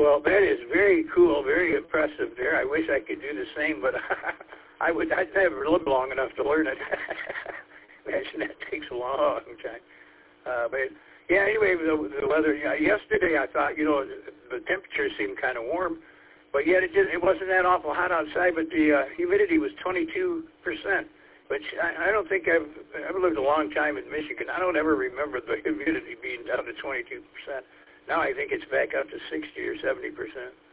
Well, that is very cool, very impressive there. I wish I could do the same, but I'd never live long enough to learn it. Imagine that takes a long time. But yeah, anyway, the weather. Yesterday, I thought, the temperature seemed kind of warm, but yet it wasn't that awful hot outside. But the humidity was 22%, which I don't think I've lived a long time in Michigan. I don't ever remember the humidity being down to 22%. Now I think it's back up to 60 or 70%.